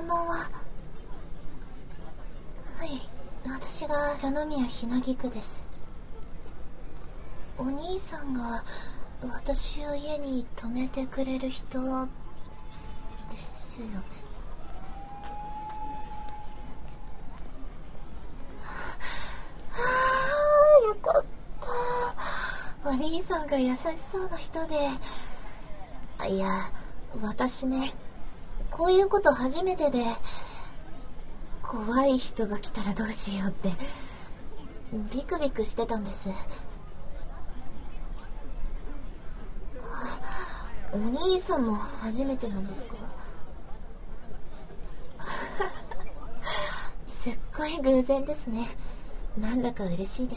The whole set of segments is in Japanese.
んばんは。はい、私がロノミアひなぎくです。お兄さんが私を家に泊めてくれる人ですよね。ああ、よかった。お兄さんが優しそうな人で。いや、私ね、こういうこと初めてで、怖い人が来たらどうしようってビクビクしてたんです。お兄さんも初めてなんですか？すっごい偶然ですね。なんだか嬉しいです。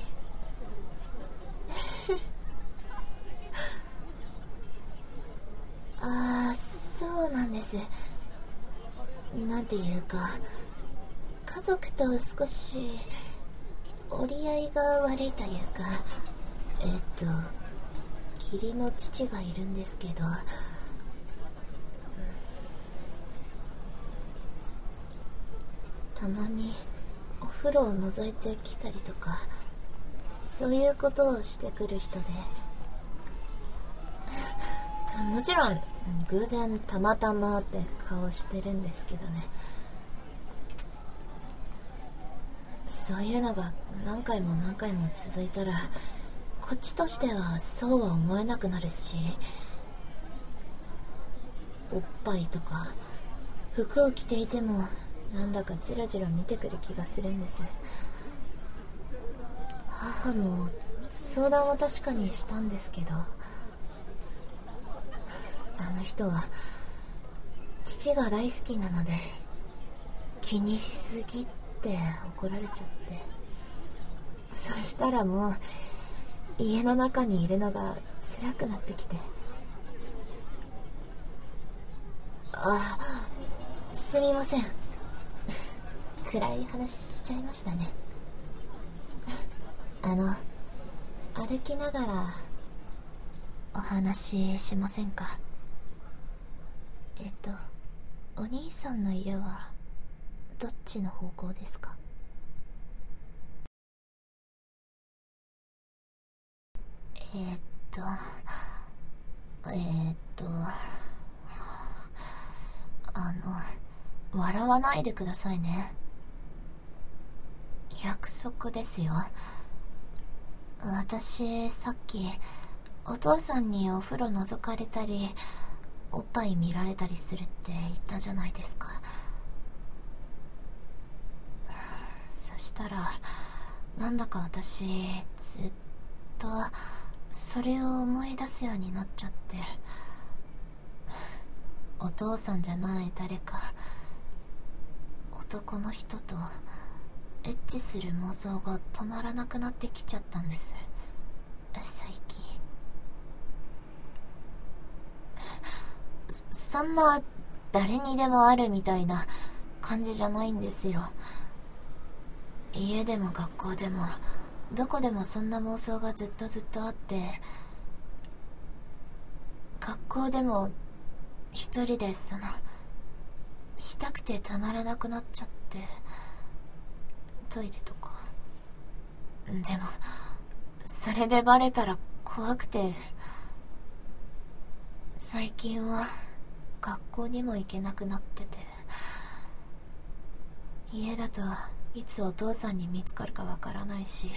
ああ、そうなんです。なんていうか、家族と少し折り合いが悪いというか、義理の父がいるんですけど、たまにお風呂を覗いてきたりとか、そういうことをしてくる人で、もちろん偶然たまたまって顔してるんですけどね。そういうのが何回も何回も続いたら、こっちとしてはそうは思えなくなるし、おっぱいとか服を着ていてもなんだかチラチラ見てくる気がするんです。母も相談は確かにしたんですけど、あの人は父が大好きなので気にしすぎって怒られちゃって、そしたらもう家の中にいるのが辛くなってきて。あ、すみません。暗い話しちゃいましたね。歩きながらお話ししませんか？お兄さんの家はどっちの方向ですか？えーっとえーっと笑わないでくださいね。約束ですよ。私さっきお父さんにお風呂覗かれたりおっぱい見られたりするって言ったじゃないですか。そしたらなんだか私ずっとそれを思い出すようになっちゃって、お父さんじゃない誰か男の人とエッチする妄想が止まらなくなってきちゃったんです、最近。そんな誰にでもあるみたいな感じじゃないんですよ。家でも学校でもどこでもそんな妄想がずっとずっとあって、学校でも一人でしたくてたまらなくなっちゃって、トイレとか。でもそれでバレたら怖くて、最近は学校にも行けなくなってて、家だといつお父さんに見つかるかわからないし、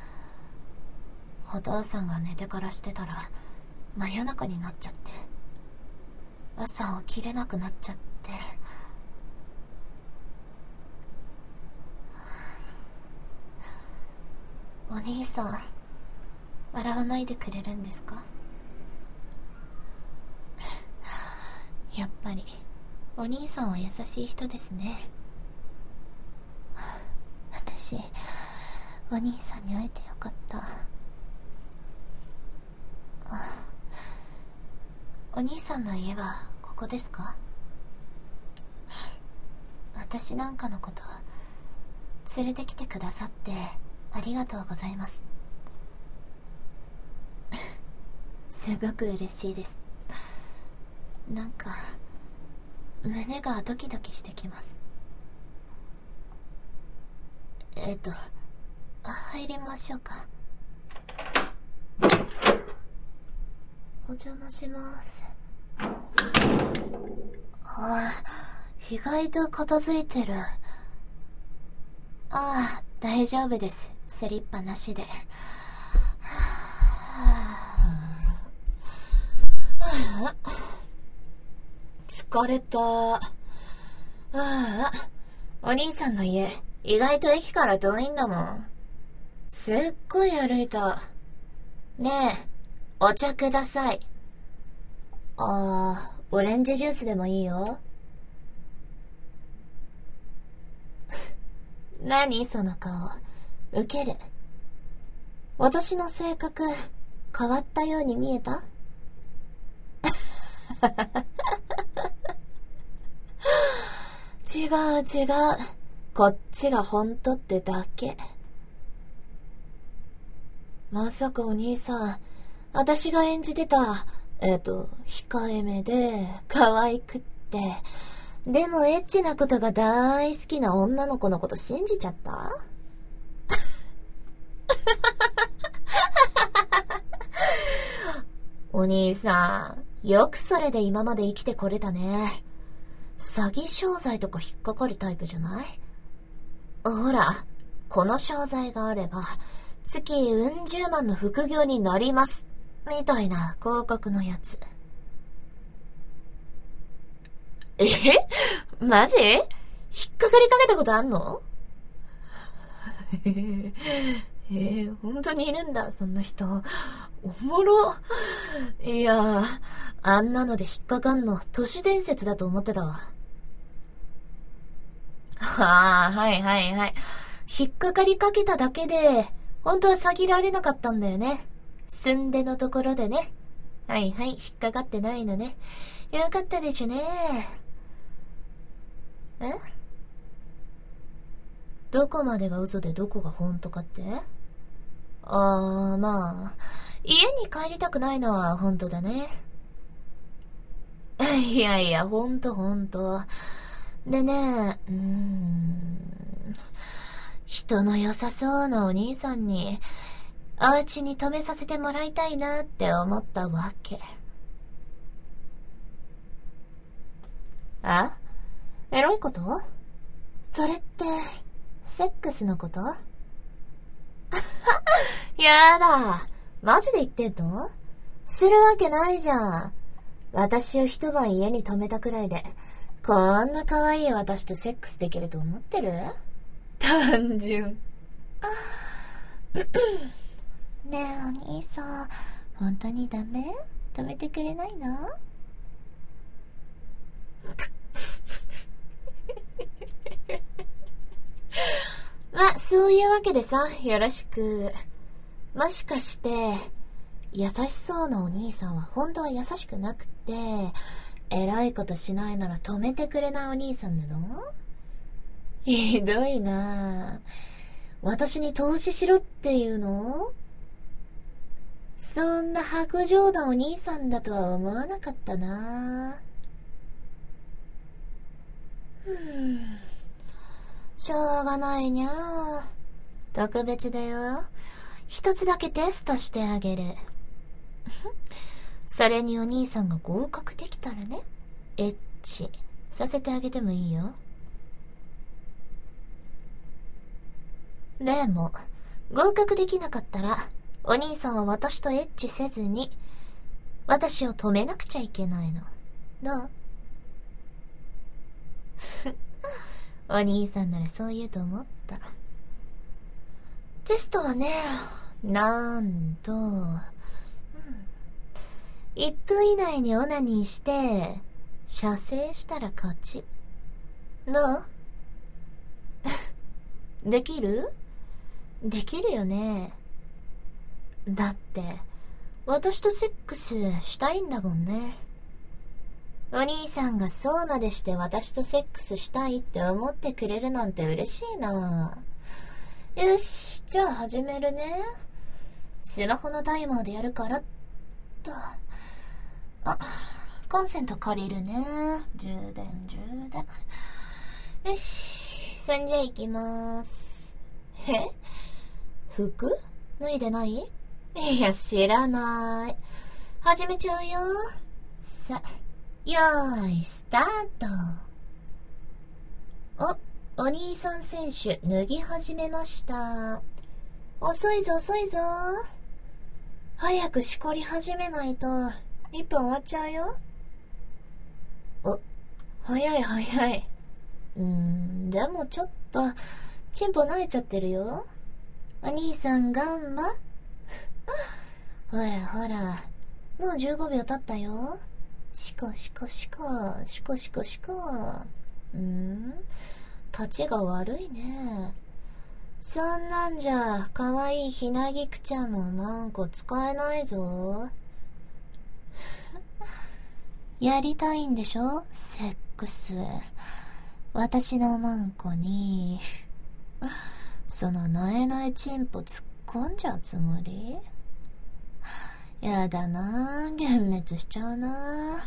お父さんが寝てからしてたら真夜中になっちゃって、朝起きれなくなっちゃって。お兄さん笑わないでくれるんですか？やっぱりお兄さんは優しい人ですね。私お兄さんに会えてよかった。お兄さんの家はここですか？私なんかのこと連れてきてくださってありがとうございます。すごく嬉しいです。なんか胸がドキドキしてきます。入りましょうか。お邪魔します。意外と片付いてる。大丈夫です。スリッパなしで。疲れた。お兄さんの家、意外と駅から遠いんだもん。すっごい歩いた。ねえ、お茶ください。オレンジジュースでもいいよ。何その顔。ウケる。私の性格、変わったように見えた？違う違う。こっちが本当ってだけ。まさかお兄さん、私が演じてた、控えめで、可愛くって、でもエッチなことが大好きな女の子のこと信じちゃった？お兄さん、よくそれで今まで生きてこれたね。詐欺商材とか引っかかるタイプじゃない？ほら、この商材があれば、月うん十万の副業になります。みたいな広告のやつ。マジ？引っかかりかけたことあんの？本当にいるんだ、そんな人。おもろ。いや、あんなので引っかかんの、都市伝説だと思ってたわ。はいはいはい。引っかかりかけただけで、本当は詐欺られなかったんだよね。すんでのところでね。はいはい、引っかかってないのね。よかったでちゅね。どこまでが嘘でどこが本当かって？まあ、家に帰りたくないのは本当だね。いやいや、ほんと。でね、人の良さそうなお兄さんに、お家に泊めさせてもらいたいなって思ったわけ。エロいこと？それって、セックスのこと？やだ。マジで言ってんの？するわけないじゃん。私を一晩家に泊めたくらいで、こんな可愛い私とセックスできると思ってる？単純。ねえお兄さん、本当にダメ？止めてくれないの？ま、そういうわけでさ、よろしく。もしかして、優しそうなお兄さんは本当は優しくなくて、偉いことしないなら止めてくれないお兄さんなの？ひどいなぁ。私に投資しろっていうの？そんな薄情なお兄さんだとは思わなかったなぁ。しょうがないにゃー。特別だよ。一つだけテストしてあげる。それにお兄さんが合格できたらね、エッチさせてあげてもいいよ。でも、合格できなかったら、お兄さんは私とエッチせずに、私を止めなくちゃいけないの。どう？お兄さんならそう言うと思った。テストはね、なんと、1分以内にオナニーして、射精したら勝ち。どう？できる？できるよね。だって、私とセックスしたいんだもんね。お兄さんがそうまでして私とセックスしたいって思ってくれるなんて嬉しいな。よし、じゃあ始めるね。スマホのタイマーでやるからっと。こコンセント借りるね。充電。よし。そんじゃ行きまーす。服脱いでない？いや、知らない。始めちゃうよ。さ、よーい、スタート。お兄さん選手、脱ぎ始めました。遅いぞ。早くしこり始めないと、1分終わっちゃうよ。早い。でもちょっと、チンポ慣れちゃってるよ。お兄さん頑張ほら、もう15秒経ったよ。しこ。立ちが悪いね。そんなんじゃ、かわいいひなぎくちゃんのマンコ使えないぞ。やりたいんでしょ？セックス。私のマンコに、そのなえないチンポ突っ込んじゃうつもり？やだなぁ、幻滅しちゃうな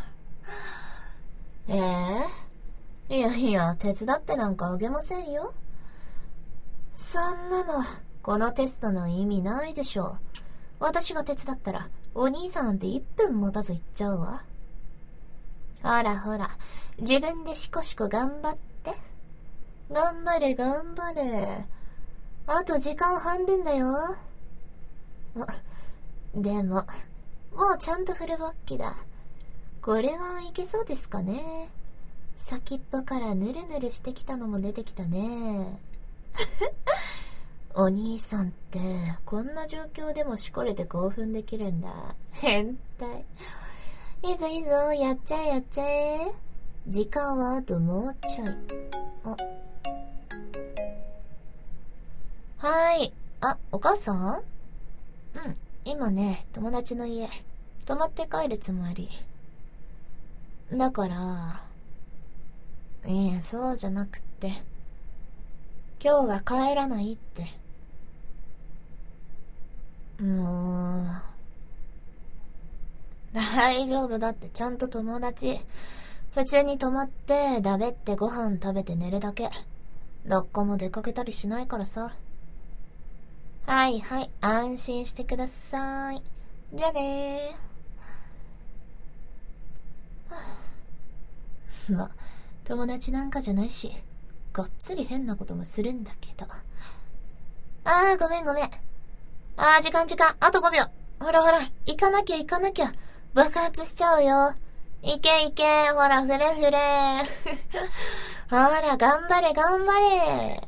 ぁ。いや、手伝ってなんかあげませんよ。そんなの、このテストの意味ないでしょ。私が手伝ったら、お兄さんなんて1分持たず行っちゃうわ。ほら、自分でしこ頑張って。頑張れ。あと時間半分だよ。でも、もうちゃんとフルバッキだ。これはいけそうですかね。先っぽからヌルヌルしてきたのも出てきたね。お兄さんってこんな状況でもしこれて興奮できるんだ。変態。いいぞ、やっちゃえ。時間はあともうちょい。はい。お母さん？今ね、友達の家、泊まって帰るつもり。だから、そうじゃなくって、今日は帰らないって。大丈夫だって、ちゃんと友達。普通に泊まって、だべってご飯食べて寝るだけ。どっこも出かけたりしないからさ。はい、安心してください。じゃあねー。友達なんかじゃないし、がっつり変なこともするんだけど。ごめん。時間。あと5秒。ほら、行かなきゃ。爆発しちゃうよ。行け。ほら、フレ。ほら、頑張れ。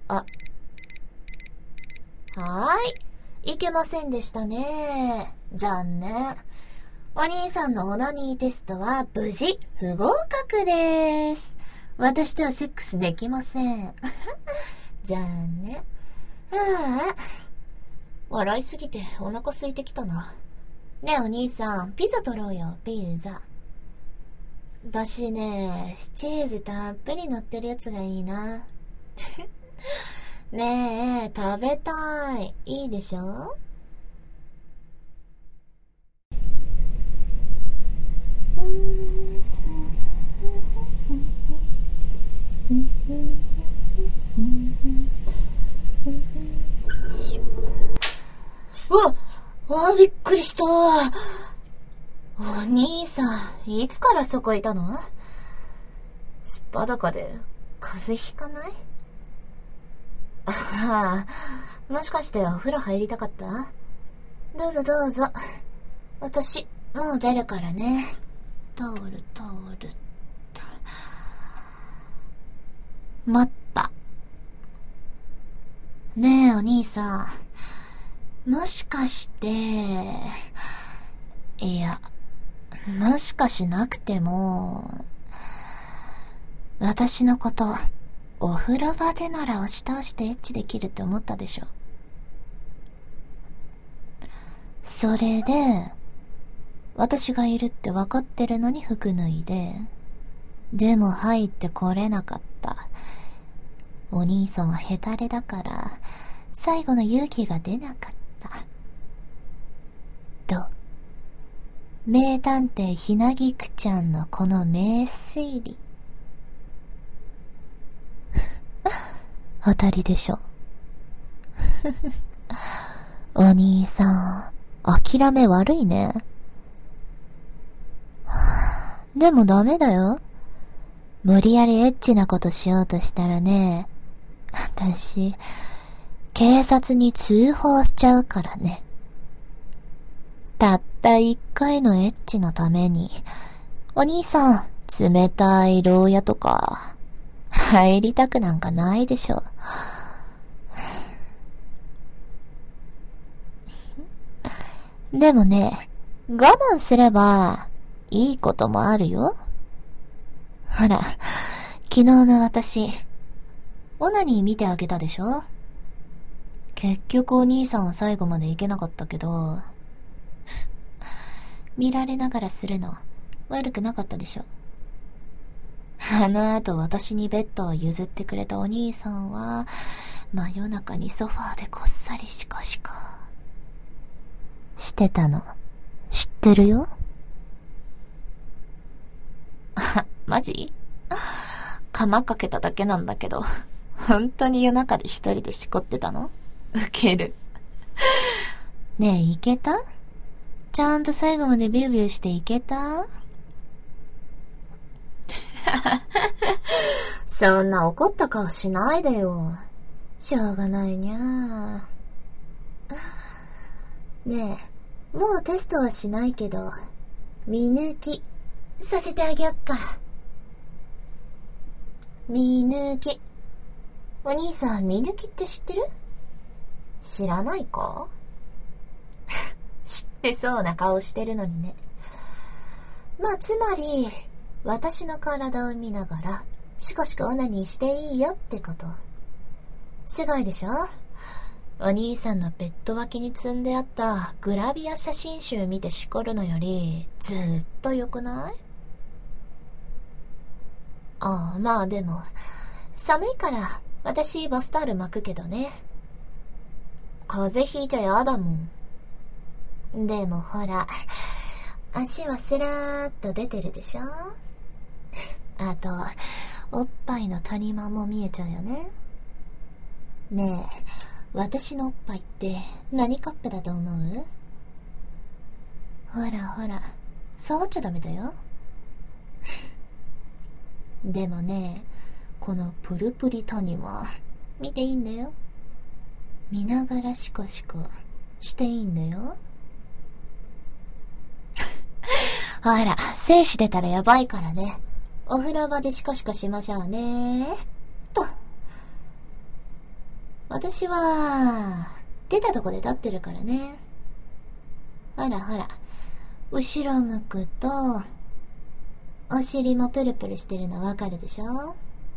いけませんでしたね。残念。お兄さんのオナニーテストは無事不合格です。私とはセックスできません。残念。笑いすぎてお腹空いてきたな。ねえお兄さん、ピザ取ろうよ、ピザ。私ね、チーズたっぷり乗ってるやつがいいな。ねえ、食べたい。いいでしょ？びっくりした。お兄さん、いつからそこいたの？すっぱだかで風邪ひかない？もしかしてお風呂入りたかった？どうぞ。私、もう出るからね。タオル。待った。ねえ、お兄さん。もしかして、いや、もしかしなくても、私のこと、お風呂場でなら押し倒してエッチできるって思ったでしょ。それで、私がいるって分かってるのに服脱いで、でも入ってこれなかった。お兄さんはヘタレだから、最後の勇気が出なかった。どう？ 名探偵ひなぎくちゃんのこの名推理。当たりでしょ。お兄さん、諦め悪いね。でもダメだよ。無理やりエッチなことしようとしたらね、私、警察に通報しちゃうからね。たった一回のエッチのために、お兄さん、冷たい牢屋とか、入りたくなんかないでしょ。でもね、我慢すれば、いいこともあるよ。ほら、昨日の私、オナニー見てあげたでしょ。結局お兄さんは最後まで行けなかったけど、見られながらするの悪くなかったでしょ。あの後私にベッドを譲ってくれたお兄さんは、真夜中にソファーでこっそりシコシコしてたの知ってるよ。あ、マジ？釜かけただけなんだけど、本当に夜中で一人でしこってたの？ウケる。ねえ、いけた？ちゃんと最後までビュービューしていけた？そんな怒った顔しないでよ。しょうがないにゃー。ねえ、もうテストはしないけど、見抜きさせてあげよっか。見抜き。お兄さん、見抜きって知ってる？知らないか？知ってそうな顔してるのにね。まあ、つまり、私の体を見ながら、シコシコオナニーしていいよってこと。すごいでしょ？お兄さんのベッド脇に積んであったグラビア写真集見てしこるのより、ずーっと良くない？ああ、まあでも、寒いから、私バスタオル巻くけどね。風邪ひいちゃやだもん。でもほら、足はスラーっと出てるでしょ？あと、おっぱいの谷間も見えちゃうよね。ねえ、私のおっぱいって何カップだと思う？ほらほら、触っちゃダメだよ。でもね、このプルプリ谷間、見ていいんだよ。見ながらシコシコしていいんだよ。ほら、精子出たらやばいからね。お風呂場でシコシコしましょうね。と。私は、出たとこで立ってるからね。ほらほら、後ろ向くと、お尻もプルプルしてるのわかるでしょ？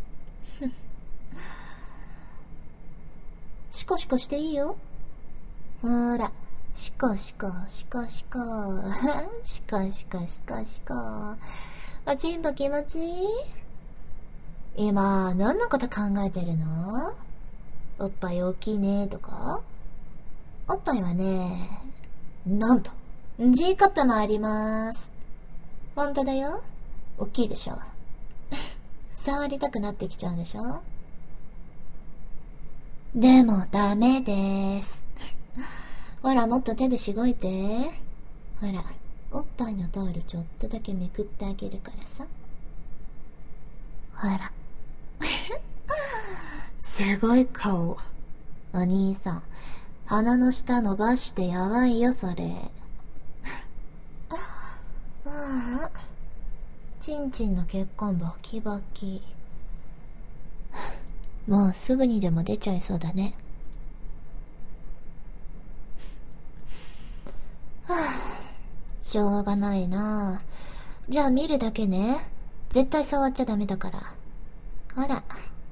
シコシコしていいよ。ほら、シコシコ、シコシコ。シコシコ、シコシコ。おちんぽ気持ちいい？今、何のこと考えてるの？おっぱい大きいねとか？おっぱいはね、なんと、G カップもあります。ほんとだよ。大きいでしょ。触りたくなってきちゃうでしょ。でもダメです。ほら、もっと手でしごいて。ほら、おっぱいのタオルちょっとだけめくってあげるからさ。ほら。すごい顔。お兄さん、鼻の下伸ばしてやばいよ、それ。ああ、ちんちんの血管バキバキ。もうすぐにでも出ちゃいそうだね。はあ、しょうがないな。じゃあ見るだけね。絶対触っちゃダメだから。ほら。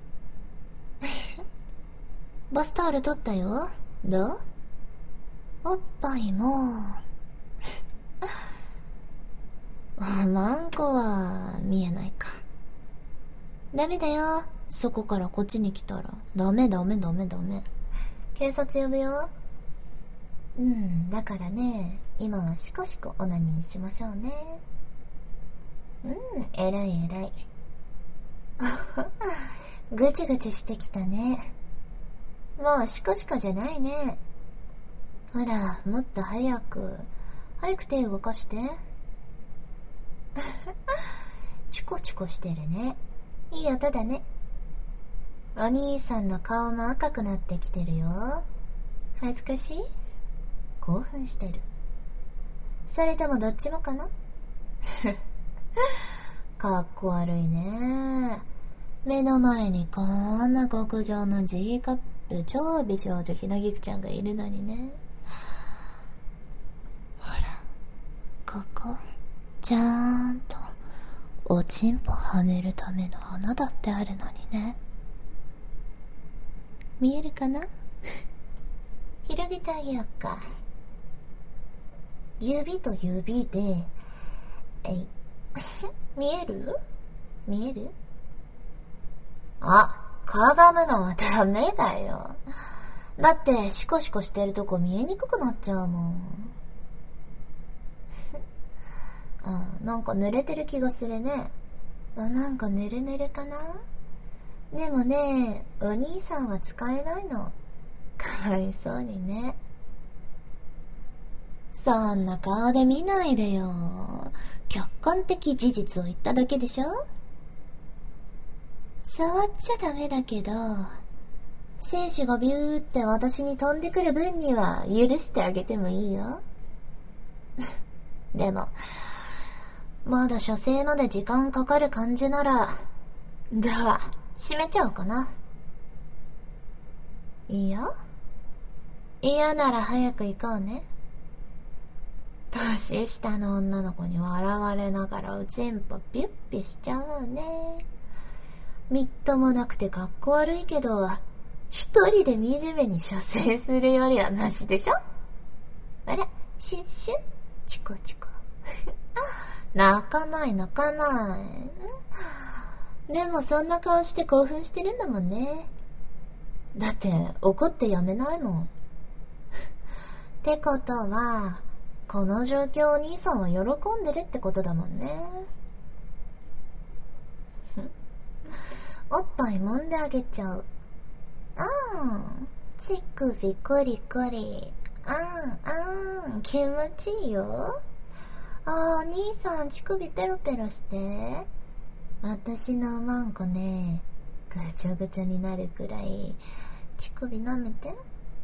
バスタオル取ったよ。どう？おっぱいも。マンコは見えないか。ダメだよ。そこからこっちに来たら。ダメ。警察呼ぶよ。だからね、 今はしこしこオナニーしましょうね。えらいえらい。ぐちぐちしてきたね。もうしこしこじゃないね。ほら、もっと早く手動かして。チコチコしてるね。いい音だね。お兄さんの顔も赤くなってきてるよ。恥ずかしい？興奮してる？それともどっちもかな？かっこ悪いね。目の前にこんな極上の G カップ超美少女ひなぎくちゃんがいるのにね。ほら、ここちゃんとおちんぽはめるための穴だってあるのにね。見えるかな？広げてあげようか。指と指で、見える？見える？あ、かがむのはダメだよ。だってシコシコしてるとこ見えにくくなっちゃうもん。なんか濡れてる気がするね。なんかぬるぬるかな？でもね、お兄さんは使えないの。かわいそうにね。そんな顔で見ないでよ。客観的事実を言っただけでしょ？触っちゃダメだけど、精子がビューって私に飛んでくる分には許してあげてもいいよ。でも、まだ射精まで時間かかる感じなら、ドア閉めちゃおうかな。いいよ。嫌なら早く行こうね。年下の女の子に笑われながらおちんぽピュッピュしちゃうね。みっともなくてかっこ悪いけど、一人で惨めに射精するよりはマシでしょ？あれ、シュッシュッ、チコチコ。泣かない泣かない。でもそんな顔して興奮してるんだもんね。だって怒ってやめないもん。ってことは、この状況お兄さんは喜んでるってことだもんね。おっぱい揉んであげちゃう。乳首コリコリ。気持ちいいよ。お兄さん乳首ペロペロして。私のおまんこね、ぐちゃぐちゃになるくらい乳首舐めて。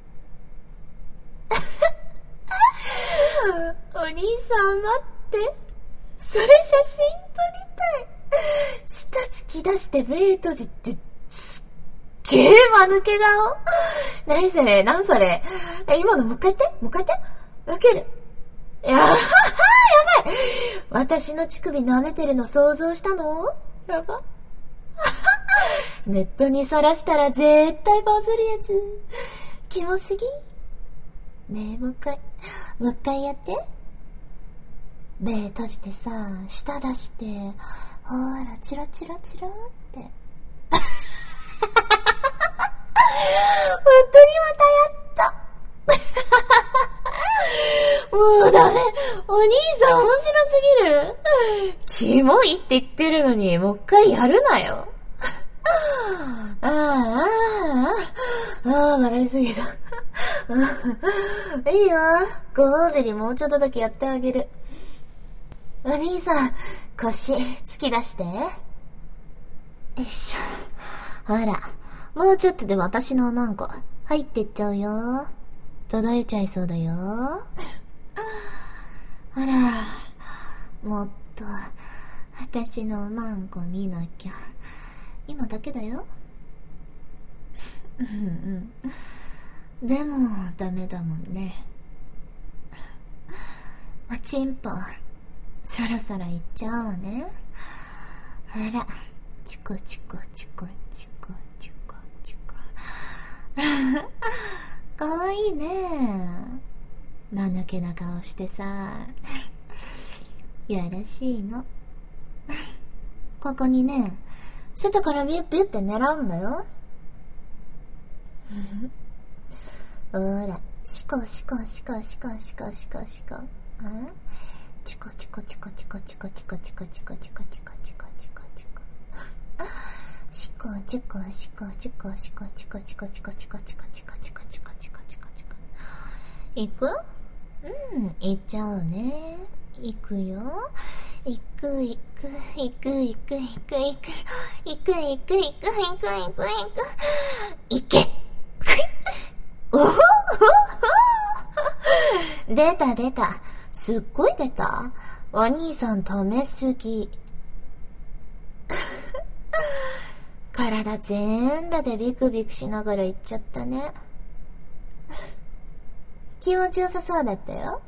お兄さん待って。それ写真撮りたい。舌突き出して目閉じて、すっげー間抜け顔。何それ何それ。今のもう一回言ってウケる。やばい。私の乳首舐めてるの想像したの？やば。ネットにさらしたら絶対バズるやつ。キモすぎ。ねえ、もう一回やって。目閉じてさ、舌出して、ほら、チラチラチラって。本当にまたやった。もうダメ。お兄さん面白すぎる。キモいって言ってるのに、もう一回やるなよ。笑いすぎた。いいよ。ご褒美にもうちょっとだけやってあげる。お兄さん、腰突き出して。よいしょ。ほら、もうちょっとで私のおまんこ入ってっちゃうよ。届いちゃいそうだよ。ほら、もっと私のおまんこ見なきゃ。今だけだよ。でもダメだもんね。おちんぽそろそろいっちゃおうね。ほら、チコチコチコチコチコチコ。かわいいね。間抜けな顔してさ。やらしいの。ここにね、外からビュッビュって狙うんだよ。ほら、シコシコシコシコシコシコシコ。 チコチコチコチコチコチコチコチコチコチコチコチコチコシコチコシコチコシコチコチコチコチコチコチコチコチコチコチコチコチコ行く？行っちゃうね。行くよ。行く行く行く行く行く行く行く行く行く行く行く行けおほ出た出た。すっごい出た。お兄さん止めすぎ。体全裸でビクビクしながら行っちゃったね。気持ちよさそうだったよ。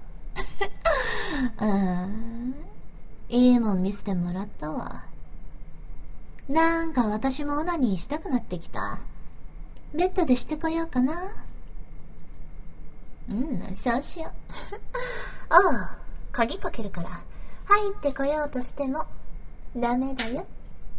いいもん見せてもらったわ。なんか私もオナニーしたくなってきた。ベッドでしてこようかな。そうしよう。ああ、鍵かけるから、入ってこようとしても、ダメだよ。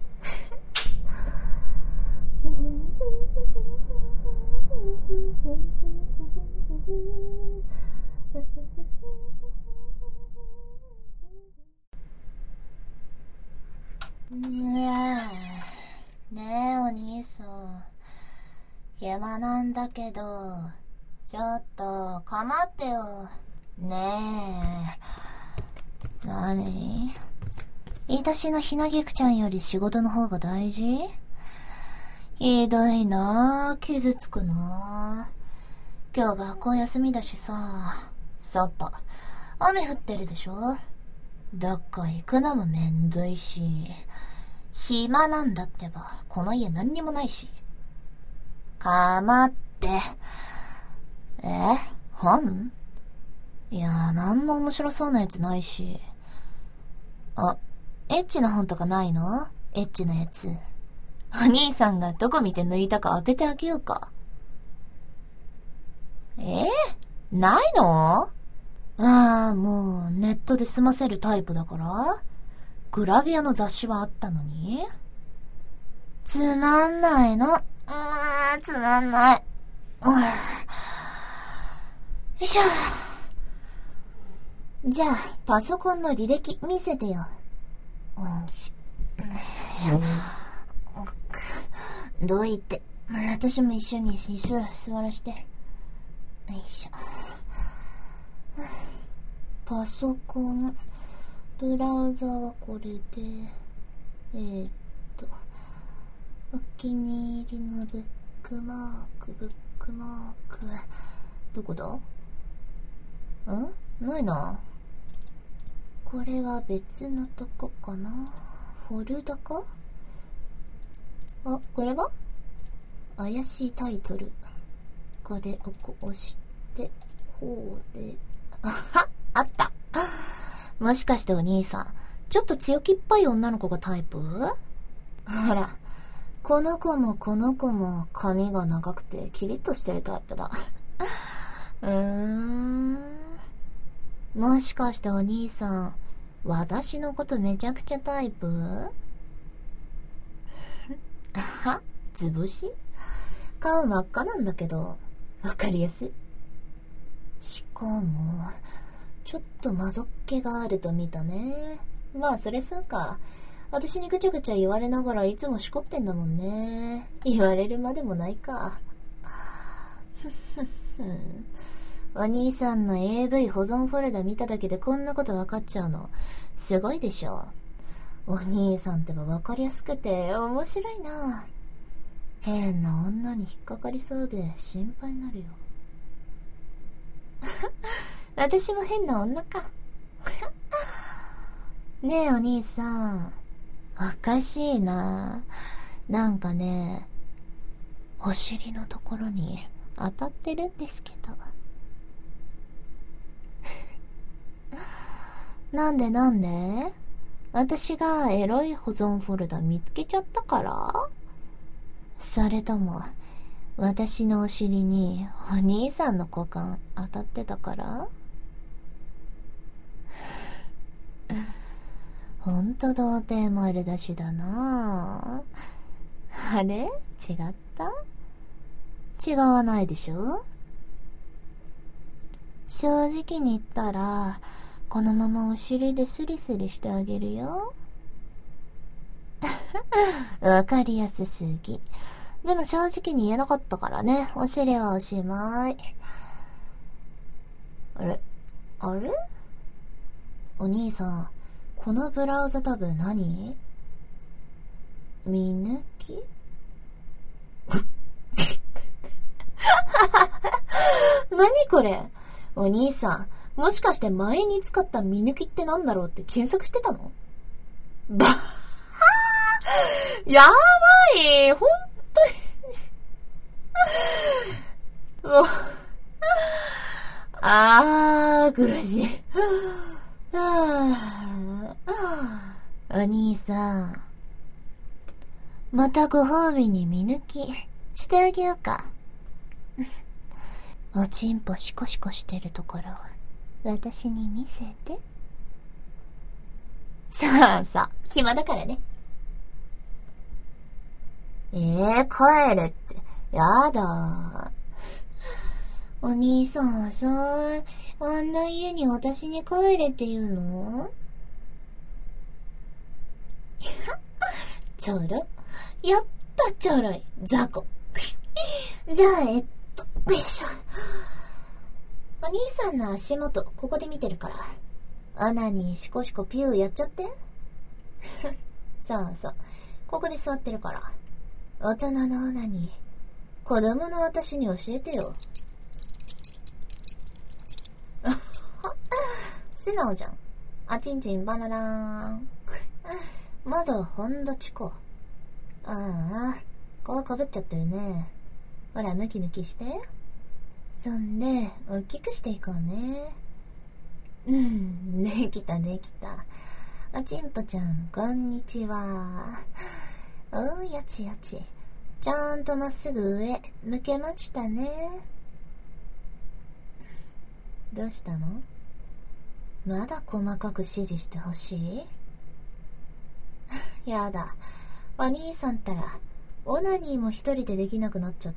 ねえ、お兄さん。暇なんだけど、ちょっと、かまってよ。ねえ。何？私のひなぎくちゃんより仕事の方が大事？ひどいなぁ、傷つくなぁ。今日学校休みだしさ、外、雨降ってるでしょ？どっか行くのもめんどいし、暇なんだってば、この家何にもないし。かまって。本？いやー、なんも面白そうなやつないし。エッチな本とかないの？エッチなやつ。お兄さんがどこ見て抜いたか当ててあげようか。ないの？もうネットで済ませるタイプだから。グラビアの雑誌はあったのに。つまんないの。つまんない。よいしょ。じゃあ、パソコンの履歴見せてよ。どういって。私も一緒に椅子座らして。よいしょ。パソコン、ブラウザはこれで、お気に入りのブックマーク、どこだ？ないな。これは別のとこかな。フォルダか？これは怪しいタイトル。これをこう押して、こうで、あった。もしかしてお兄さん、ちょっと強気っぽい女の子がタイプ？ほら、この子も髪が長くてキリッとしてるタイプだ。もしかしてお兄さん、私のことめちゃくちゃタイプ？図星？顔真っ赤なんだけど、わかりやすい。しかも、ちょっとまぞっ気があると見たね。まあそれそうか。私にぐちゃぐちゃ言われながらいつもしこってんだもんね。言われるまでもないか。お兄さんの AV 保存フォルダ見ただけでこんなこと分かっちゃうの、すごいでしょ。お兄さんってば分かりやすくて面白いな。変な女に引っかかりそうで心配になるよ。私も変な女か。ねえお兄さん、おかしいな。なんかね、お尻のところに当たってるんですけど。なんで私がエロい保存フォルダ見つけちゃったから？それとも、私のお尻にお兄さんの股間当たってたから？ほんと童貞丸出しだなぁ。あれ？違った？違わないでしょ？正直に言ったら、 このままお尻でスリスリしてあげるよ。わかりやすすぎ。でも正直に言えなかったからね。お尻はおしまい。あれお兄さん、このブラウザタブ何？見抜き？何これ？お兄さん、もしかして前に使った見抜きってなんだろうって検索してたの？やばい、ほんとに。もう、苦しい。お兄さん、またご褒美に見抜きしてあげようか。おちんぽシコシコしてるところ私に見せて。さあさあ、暇だからね。帰れって。やだ。お兄さんはさ、あんな家に私に帰れって言うの？ちょろ。やっぱちょろい。雑魚。じゃあ、よいしょ。お兄さんの足元、ここで見てるから。アナにシコシコピューやっちゃって。さあさあ、ここで座ってるから。大人のアナに、子供の私に教えてよ。素直じゃん。あちんちんバナナーン。まだ半立ちか。ああ、皮かぶっちゃってるね。ほら、ムキムキして。そんで、大きくしていこうね。できた。あちんぽちゃん、こんにちは。やち。ちゃんとまっすぐ上、向けましたね。どうしたの？まだ細かく指示してほしい？やだ。お兄さんったら、オナニーも一人でできなくなっちゃった？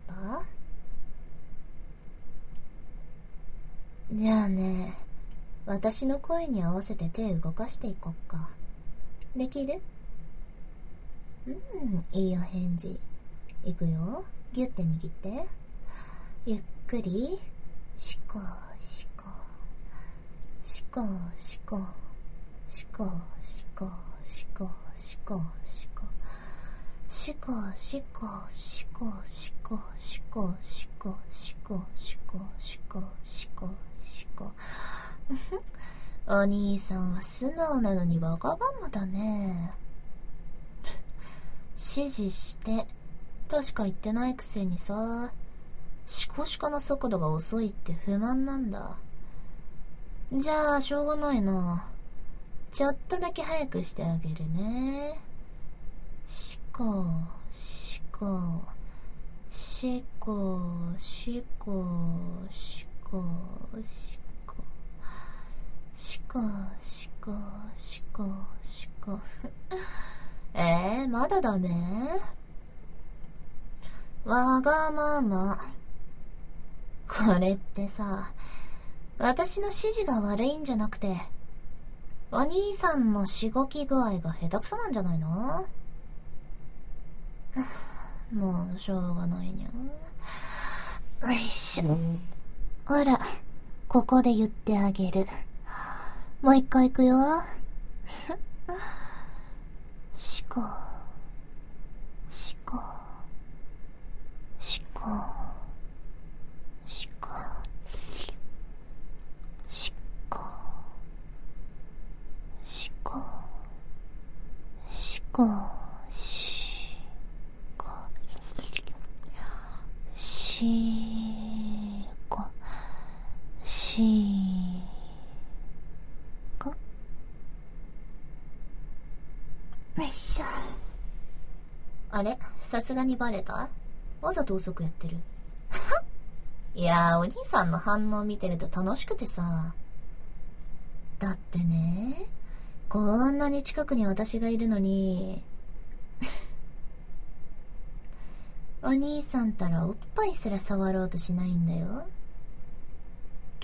じゃあね、私の声に合わせて手動かしていこっか。できる？いいお返事。いくよ。ギュッて握って。ゆっくり。シコシコ。シコシコ。シコシコ。シコシコ。シコシコ。シコシコ。シコシコ。シコシコ。シコシコ。シコシコ。お兄さんは素直なのにわがままだね。指示してとしか言ってないくせにさ、シコシコの速度が遅いって不満なんだ。じゃあしょうがないな。ちょっとだけ早くしてあげるね。シコシコシコシコシコシコシコシコシコシコまだダメ？わがまま。これってさ、私の指示が悪いんじゃなくて、お兄さんのしごき具合が下手くそなんじゃないの？もうしょうがないにゃ。よいしょ。ほら、ここで言ってあげる。もう一回行くよ。シコシコシコシコシコシコシコシコシコシコ。よいしょ。あれ？さすがにバレた？わざと遅くやってる？いやー、お兄さんの反応見てると楽しくてさ。だってね、こんなに近くに私がいるのにお兄さんたらおっぱいすら触ろうとしないんだよ。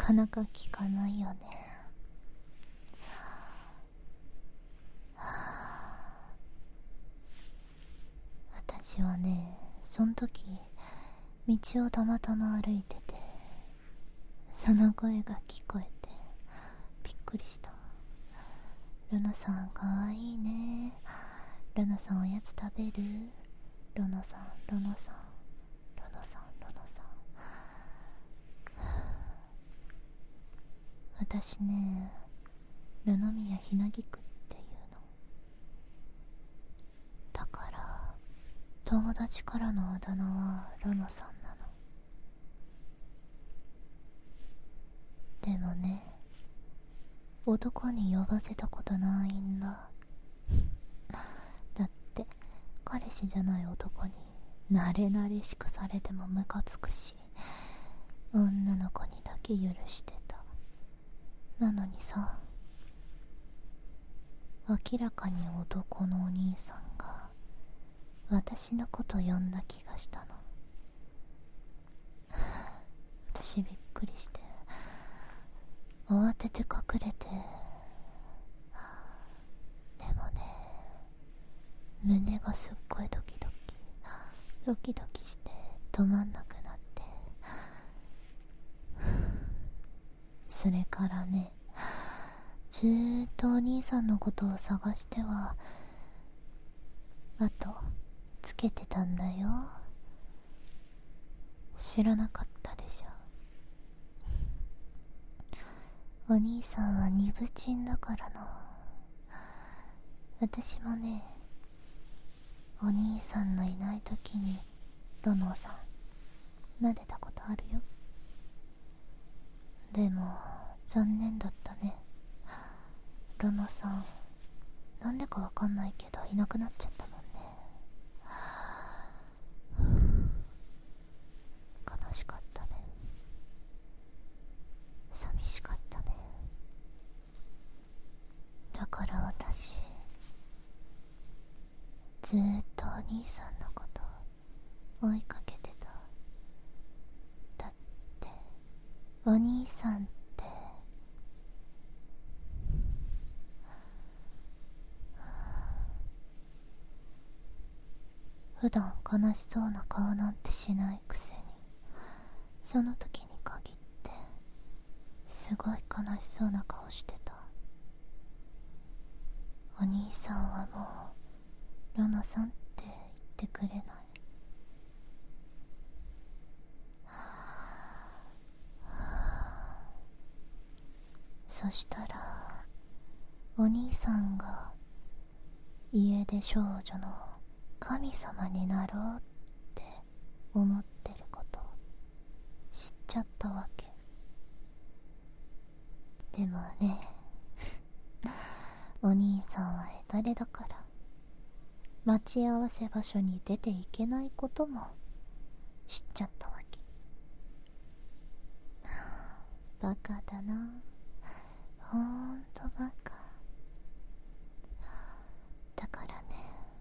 かなか聞かないよね。私はね、そん時道をたまたま歩いてて、その声が聞こえてびっくりした。ルナさんかわいいね。ルナさんおやつ食べる？ルナさん、ルナさん、ルナさん、ルナさん。私ね、ルノ宮ひなぎくっていうの。だから友達からのあだ名はルノさんなの。でもね、男に呼ばせたことないんだ。だって彼氏じゃない男に慣れ慣れしくされてもムカつくし、女の子にだけ許してた。なのにさ、明らかに男のお兄さんが私のこと呼んだ気がしたの。私びっくりして慌てて隠れて、でもね、胸がすっごいドキドキして止まんなくなって、それからね、ずーっとお兄さんのことを探しては後つけてたんだよ。知らなかったでしょ。お兄さんは二部人だからな。私もね、お兄さんのいない時にロノさん撫でたことあるよ。でも残念だったね。ロノさん、なんでかわかんないけどいなくなっちゃったもんね。悲しかったね。寂しかったね。だから私ずーっとお兄さんのこと追いかけてた。だってお兄さんって普段悲しそうな顔なんてしないくせに、その時に限ってすごい悲しそうな顔してた。お兄さんはもうロノさんって言ってくれない。そしたらお兄さんが家出少女の神様になろうって思ってること知っちゃったわけ。でもねお兄さんはヘタレだから待ち合わせ場所に出ていけないことも知っちゃったわけ。バカだな、ほんとバカ。だからね、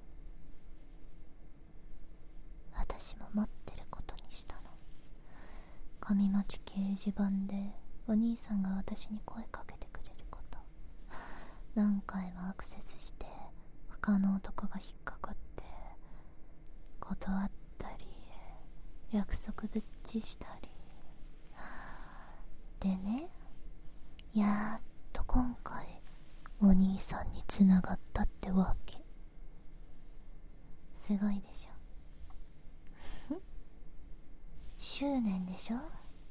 私も待ってることにしたの。上町掲示板でお兄さんが私に声かけてくれること、何回もアクセスして他の男が引っかかって断ったり約束ぶっちしたりでね、やっと今回お兄さんに繋がったってわけ。すごいでしょ執念でしょ。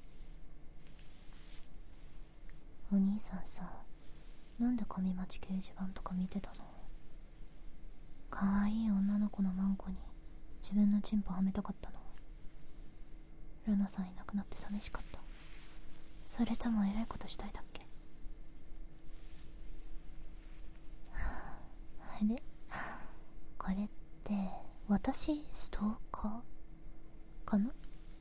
お兄さんさ、なんで上町掲示板とか見てたの？可愛い女の子のマンコに自分のチンポはめたかったの？ルナさんいなくなって寂しかった？それとも偉いことしたいだっけ？あれ、これって私ストーカーかな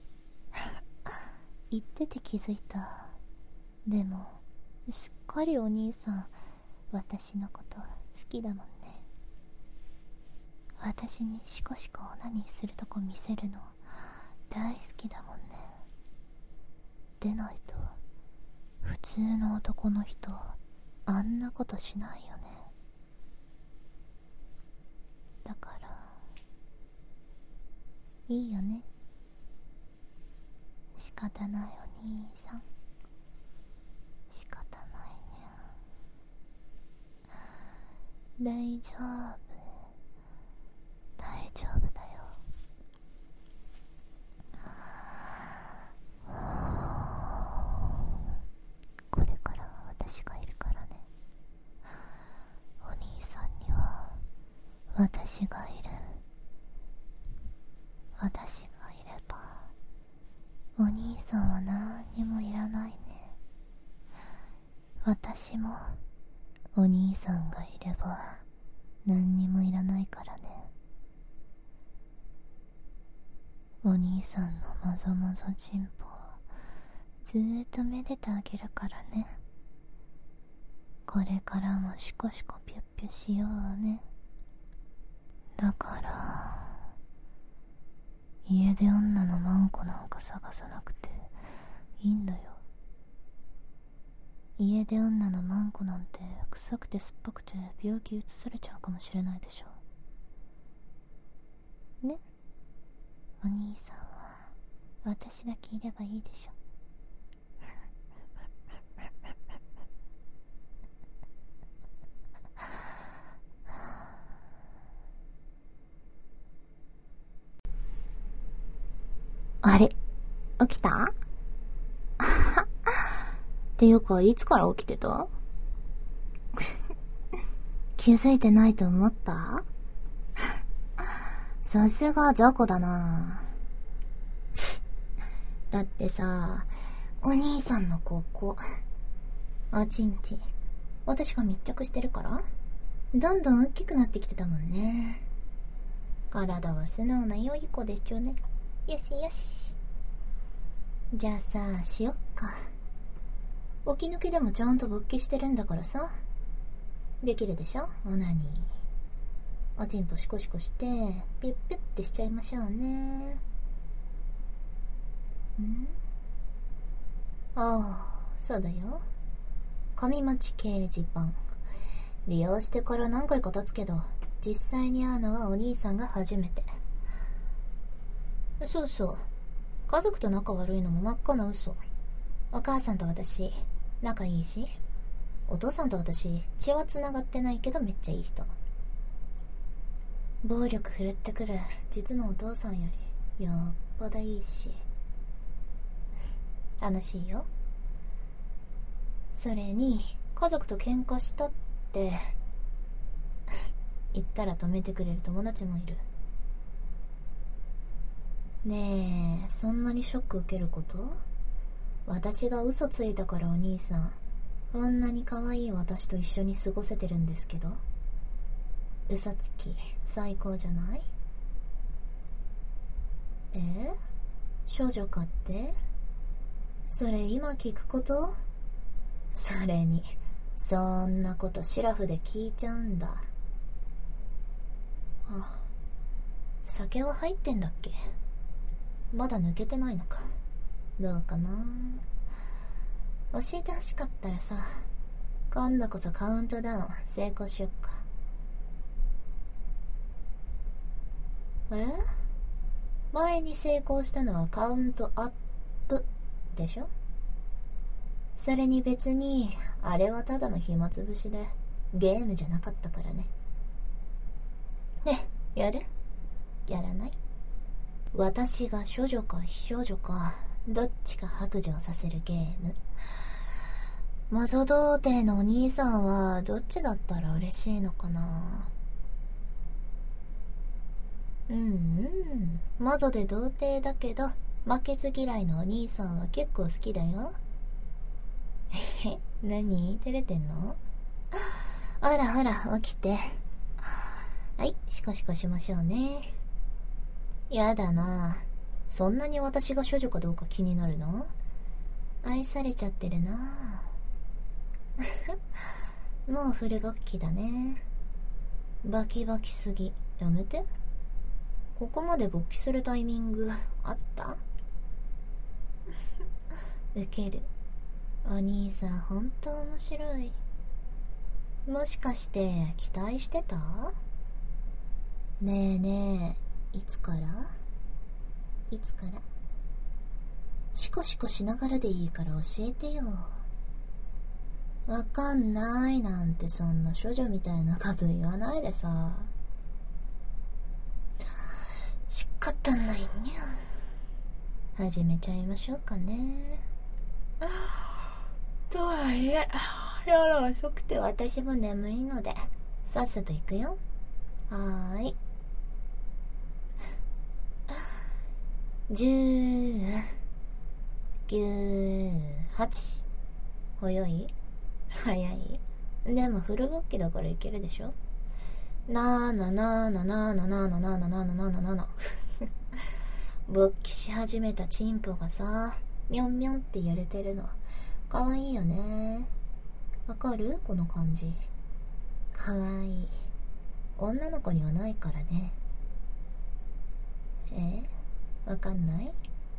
言ってて気づいた。でもしっかりお兄さん私のこと好きだもんね。私にシコシコオナニーするとこ見せるの大好きだもんね。でないと普通の男の人あんなことしないよね。だからいいよね。仕方ないお兄さん、仕方ないね。大丈夫、大丈夫だよ。これからは私がいるからね。お兄さんには私がいる。私がいればお兄さんは何にもいらないね。私もお兄さんがいれば何にもいらないからね。お兄さんのもぞもぞちんぽをずーっとめでてあげるからね。これからもシコシコピュッピュしようね。だから家出女のマンコなんか探さなくていいんだよ。家出女のマンコなんて臭くて酸っぱくて病気移されちゃうかもしれないでしょ。ね、お兄さんは私だけいればいいでしょ。あれ、起きた？っていうか、いつから起きてた？気づいてないと思った？さすが雑魚だな。だってさ、お兄さんのここ、おちんちん、私が密着してるから、どんどん大きくなってきてたもんね。体は素直な良い子でしょね。よしよし。じゃあさ、しよっか。起き抜けでもちゃんと勃起してるんだからさ。できるでしょ、オナニー。おちんぽシコシコして、ピュッピュッってしちゃいましょうね。ああ、そうだよ。上町掲示板。利用してから何回か経つけど、実際に会うのはお兄さんが初めて。そうそう。家族と仲悪いのも真っ赤な嘘。お母さんと私、仲いいし。お父さんと私、血は繋がってないけどめっちゃいい人。暴力振るってくる実のお父さんよりよっぽどいいし。楽しいよ。それに、家族と喧嘩したって言ったら止めてくれる友達もいる。ねえ、そんなにショック受けること？私が嘘ついたからお兄さん、こんなに可愛い私と一緒に過ごせてるんですけど。嘘つき、最高じゃない？少女かって？それ今聞くこと？それに、そんなことシラフで聞いちゃうんだ。あ、酒は入ってんだっけ？まだ抜けてないのか。どうかな。教えてほしかったらさ、今度こそカウントダウン成功しよっか。前に成功したのはカウントアップでしょ？それに別に、あれはただの暇つぶしで、ゲームじゃなかったからね。ね、やる？やらない？私が処女か非処女か、どっちか白状させるゲーム。魔女童貞のお兄さんはどっちだったら嬉しいのかな。魔女で童貞だけど負けず嫌いのお兄さんは結構好きだよ。何？照れてんの？ほらほら、起きて。はい、シコシコしましょうね。やだな。そんなに私が処女かどうか気になるの？愛されちゃってるな。もうフル勃起だね。バキバキすぎ。やめて。ここまで勃起するタイミングあった？ウケる。 お兄さんほんと面白い。もしかして期待してた？ねえねえ、いつからシコシコしながらでいいから教えてよ。わかんないなんてそんな処女みたいなこと言わないでさ。仕方ないにゃ。始めちゃいましょうかね。とはいえ、夜遅くて私も眠いので、さっさと行くよ。はーい。10、9、8。早い？早い。でもフル勃起だからいけるでしょ。7勃起し始めたチンポがさ、ミョンミョンって揺れてるのかわいいよね。わかる？この感じ。かわいい。女の子にはないからね。わかんない？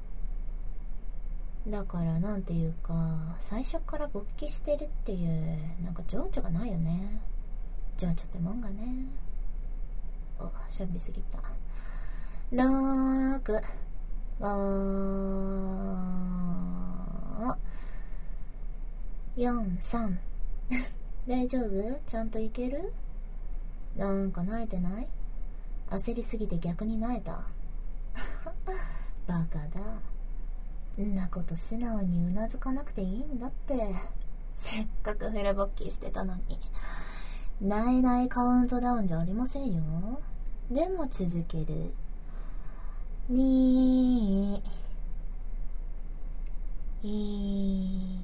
だからなんていうか、最初から勃起してるっていうなんか情緒がないよね。情緒ってもんがね。お、しゃべりすぎた。6、5、4、3。大丈夫？ちゃんといける？なんか萎えてない？焦りすぎて逆に萎えた。バカだ。んなこと素直にうなずかなくていいんだって。せっかくフル勃起してたのに。ないないカウントダウンじゃありませんよ。でも続ける。2、1。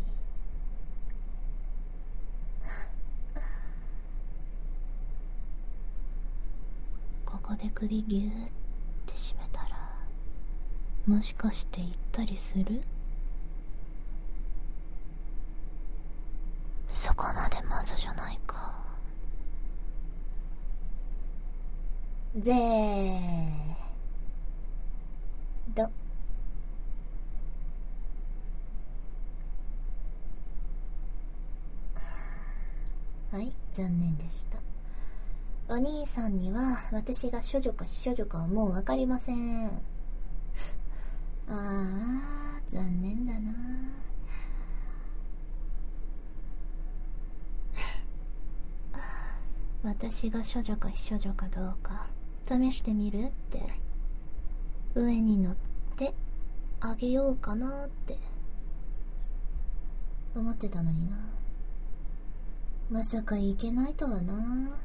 ここで首ギューって締めたら、もしかして行ったりする？そこまでまだじゃないか。ぜーろ。はい、残念でした。お兄さんには私が処女か非処女かはもうわかりません。ああ、残念だな。私が処女か非処女かどうか試してみるって。上に乗ってあげようかなって思ってたのにな。まさかいけないとはな。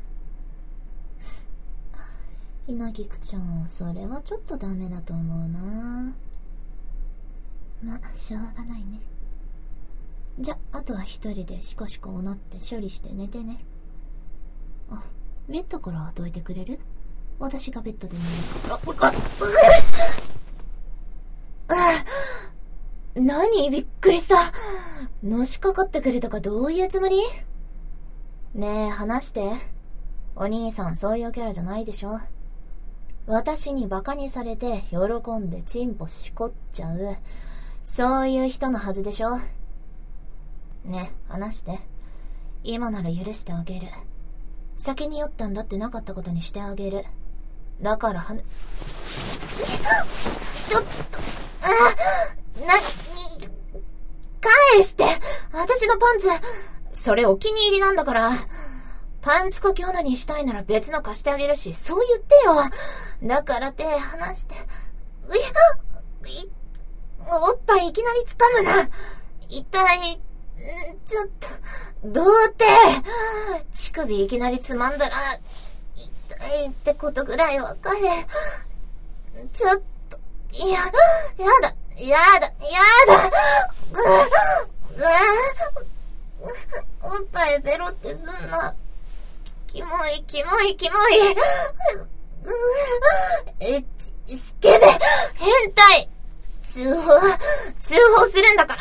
ひなぎくちゃん、それはちょっとダメだと思うな。ま、しょうがないね。じゃ、あとは一人でシコシコおなって処理して寝てね。あ、ベッドからどいてくれる？私がベッドで寝るから。何？びっくりした。のしかかってくるとかどういうつもり？ねえ、話して。お兄さんそういうキャラじゃないでしょ。私にバカにされて喜んでチンポしこっちゃう、そういう人のはずでしょ。ねえ、話して。今なら許してあげる。酒に酔ったんだってなかったことにしてあげる。だからちょっと、返して。私のパンツ、それお気に入りなんだから。パンツかきオナにしたいなら別の貸してあげるし、そう言ってよ。だから手離して。おっぱいいきなり掴むな。痛い。ちょっと、どうって。乳首いきなりつまんだら、痛いってことぐらいわかれ。ちょっと、やだ。おっぱいベロってすんな。キモい。スケベ変態。通報するんだから。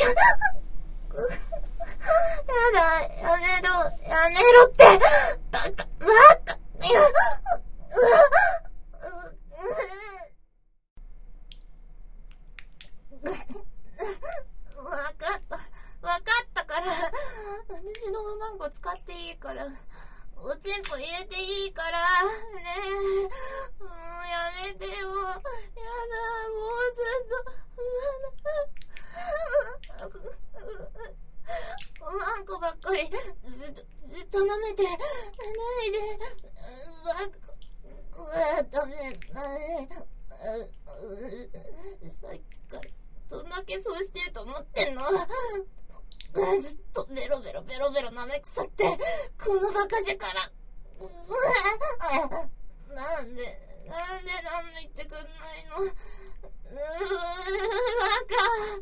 やめろって。バカ。わかった。 私のおまんこ使っていいから、おちんぽ入れていいから、ねえ、もうやめてよ。やだ、もうずっと、おまんこばっかり、ずっと舐めて、ないで、ダメ、さっきから、どんだけそうしてると思ってんの？ずっとベロベロ舐め腐って、このバカ力。なんで舐めてくんないの？バカ。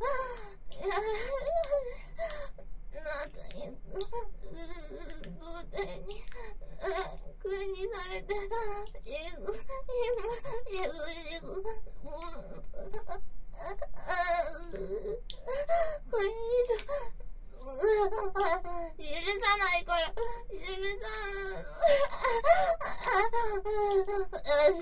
胴体に、空にされて、これ以上、許さないから、許さない。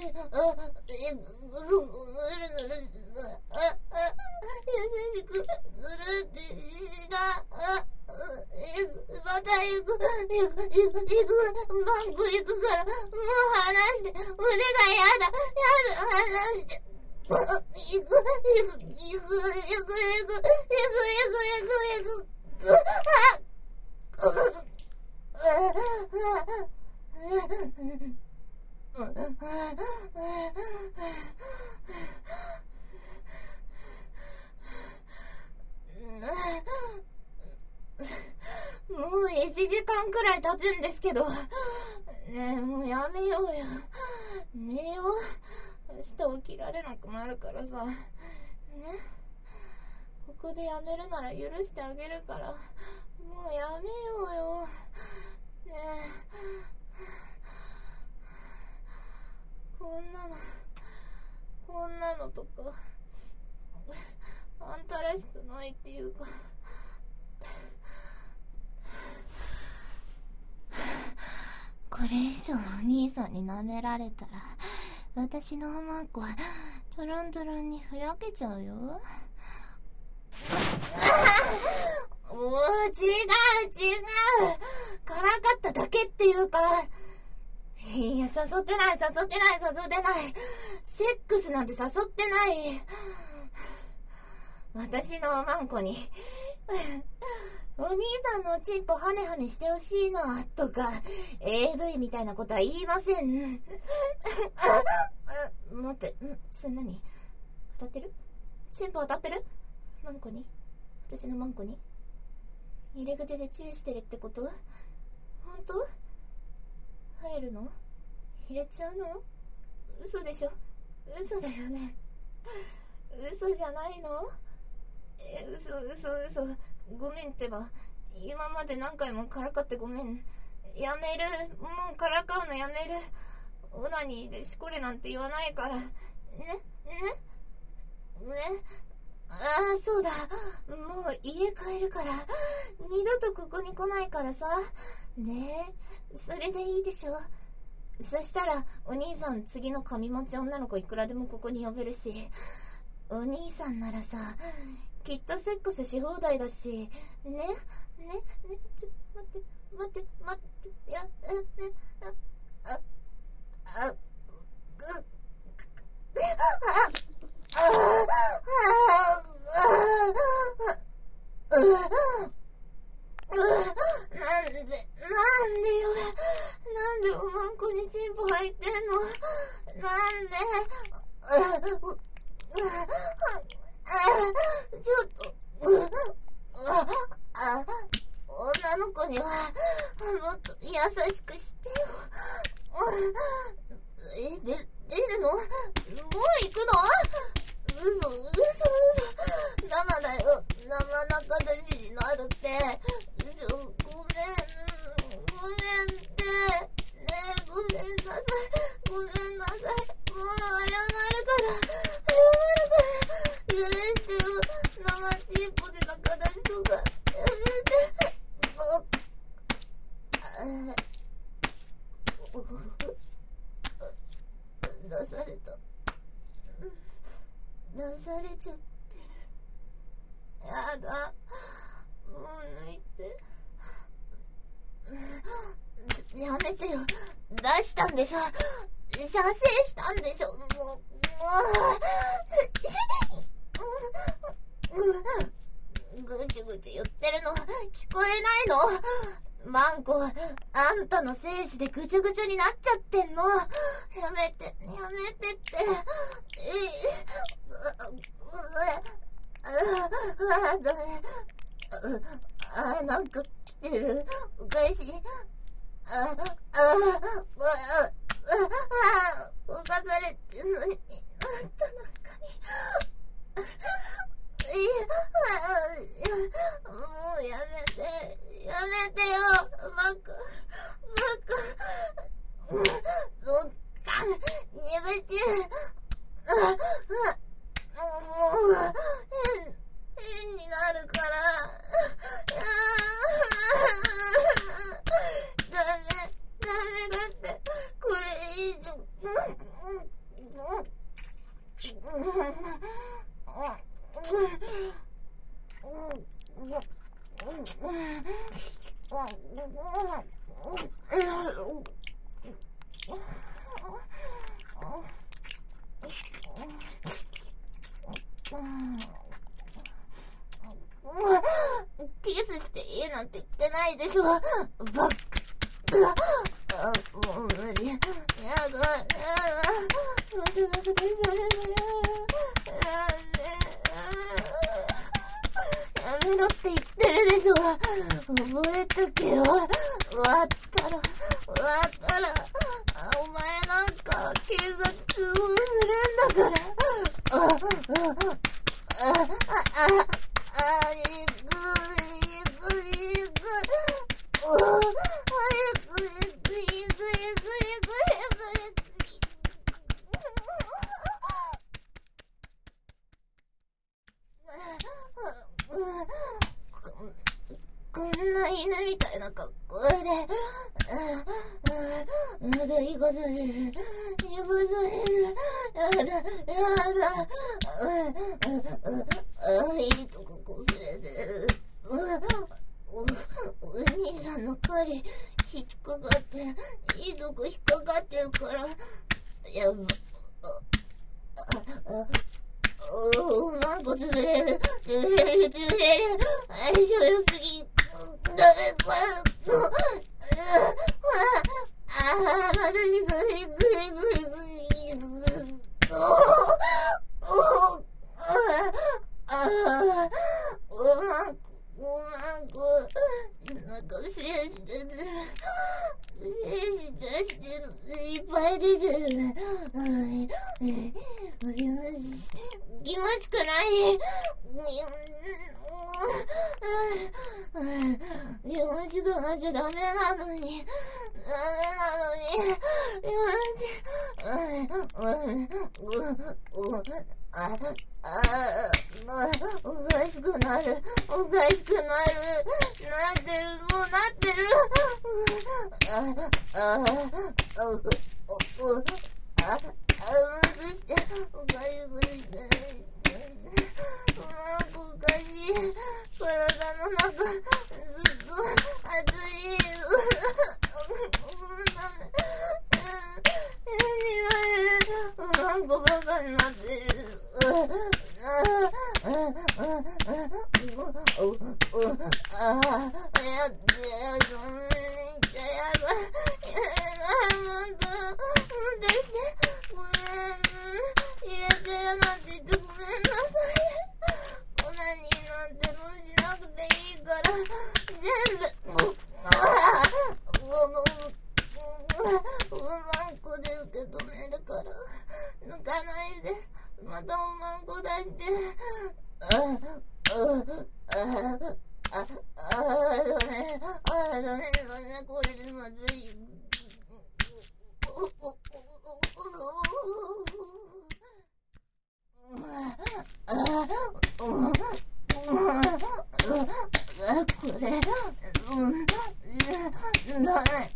優しく、ずるってしたまた行く、バンク行くから、もう離して、腕がやだ、離して。行く。もう1時間くらい経つんですけど、ねえ、もうやめようよ。寝よう。明日起きられなくなるからさ。ね。ここでやめるなら許してあげるから、もうやめようよ。ねえ。こんなのとか、あんたらしくないっていうか。これ以上お兄さんに舐められたら、私のおまんこはトロントロンにふやけちゃうよ。もう違う。からかっただけっていうか、いや、誘ってない。セックスなんて誘ってない。私のおまんこに、お兄さんのおちんぽハメハメしてほしいのとか AV みたいなことは言いません。待って、それ何？当たってる？チンポ当たってる？マンコに？私のマンコに？入れ口でチューしてるってこと？本当？入るの？入れちゃうの？嘘でしょ？嘘だよね。嘘じゃないの？嘘。ごめんってば。今まで何回もからかってごめん。やめる。もうからかうのやめる。オナニーでしこれなんて言わないから。ね。ああ、そうだ。もう家帰るから。二度とここに来ないからさ。ねえ。それでいいでしょ。そしたら、お兄さん次の神持ち女の子いくらでもここに呼べるし。お兄さんならさ、きっとセックスし放題だし、ね、ちょ、待って、なんでおまんこにチンポ入ってんの？なんで？ちょっと、女の子にはもっと優しくしてよ。出るの？もう行くの？嘘。生だよ。生中出しになるって。ごめんって。ねえ、ごめんなさい。もう謝るから。許してよ。生チンポで中出しとか。やめて。出された。出されちゃってる。やだ。もう抜いて。 やめてよ。出したんでしょ。射精したんでしょ。もう。ぐちぐち言ってるの聞こえないの？マンコ、あんたの精子でぐちゅぐちゅになっちゃってんの。やめてって。ダメ。なんか来てる。おかしい。動かされてんのに、あんたなんかに。もうやめてよ、バカ。どっか、にぶちゅもう、変になるから。ダメだって、これ以上。キスしていいなんて言ってないでしょ。バカ。もう無理。やだ。待てなくてそれやめろって言ってるでしょ。覚えとけよ。終わったら、お前なんか警察通報するんだから。こんな犬みたいな格好で、まだ生かされる。いいとここすれてる。お兄さんの狩り引っかかってる。いいとこ引っかかってるから、やば。マンコ潰れる。相性良すぎ。ダメだ。まだにぐい。おまんこ、なんか精子出てる。いっぱい出てるね。気持ちくない。気持ちくなっちゃダメなのに。おかしくなる。なってる。むずして、おかしくして。おかしい。体の中、ずっと熱い。なんかバカになってる。抜かないで、またおまんこ出して。ダメ、これでまずい。これ、ダメ。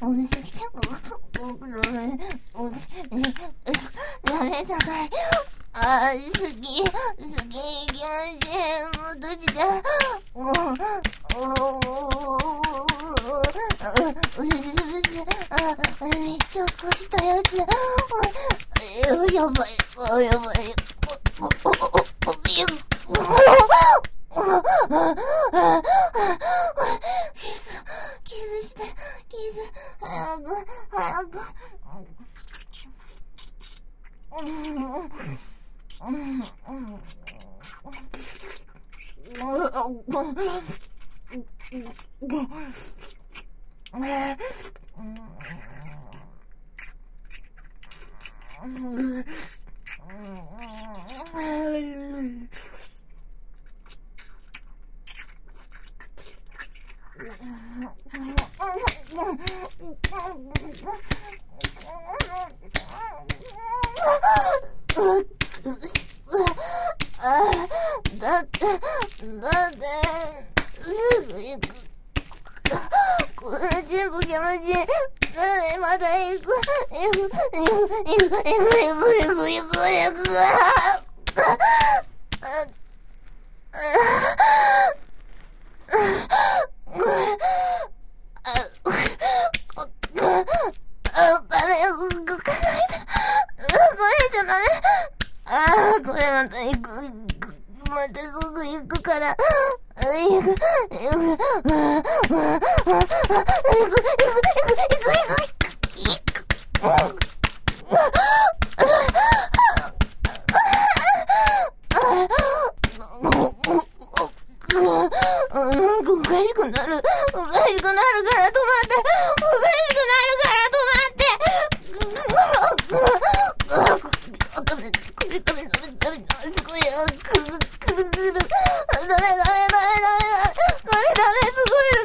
ダメじゃない。 好き、気持ちいい。もうどっちだ。めっちゃ起こしたやつ。やばい、やばい。キスして、早く。だって、すぐ行く。これ全部気持ちいい。まだ行く。ダメ、動かないで。これじゃダメ。これまた行く。またすぐ行くから。行く。なんかおかしくなるから止まって。すごいよ。くる。ダメ。これダメ、すごい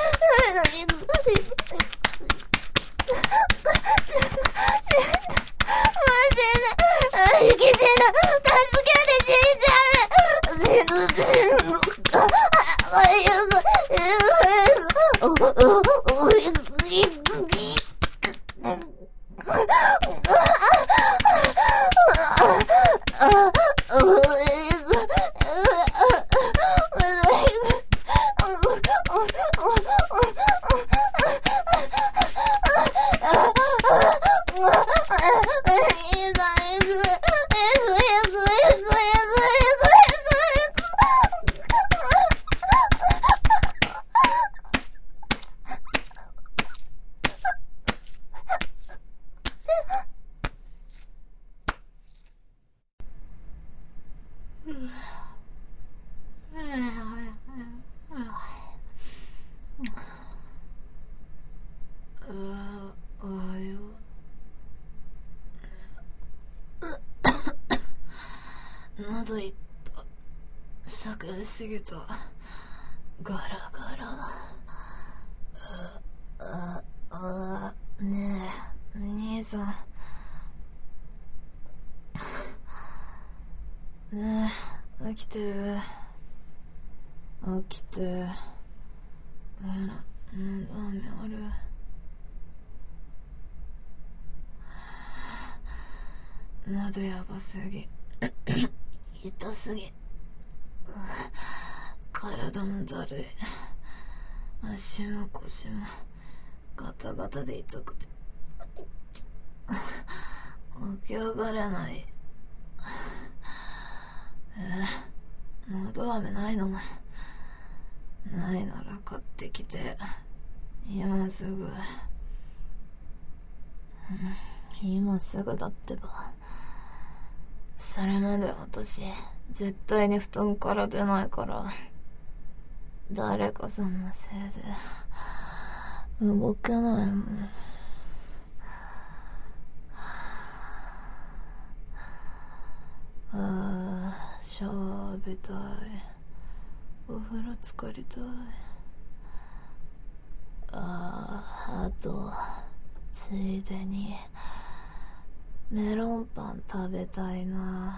喉いった。叫びすぎた。ガラガラ。ねえ、兄さん。ねえ、起きてる？起きて。喉飴ある？喉やばすぎ。痛すぎ。体もだるい。足も腰もガタガタで痛くて起き上がれない。喉飴ないの？ないなら買ってきて。今すぐ。今すぐだってば。それまで私絶対に布団から出ないから。誰かさんのせいで動けないもん。シャワー浴びたい。お風呂浸かりたい。あとついでにメロンパン食べたいな。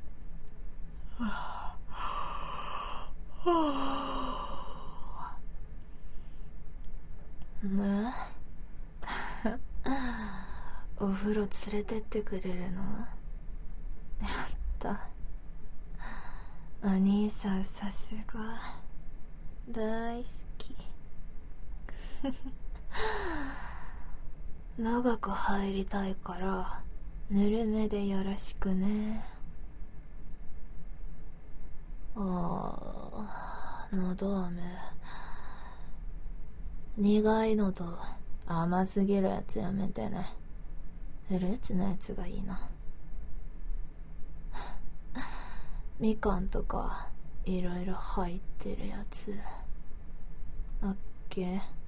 ねお風呂連れてってくれるの？ お兄さんさすが大好き長く入りたいからぬるめでよろしくね。喉飴苦いのと甘すぎるやつやめてね。フルーツのやつがいいな。みかんとかいろいろ入ってるやつ。オッケー。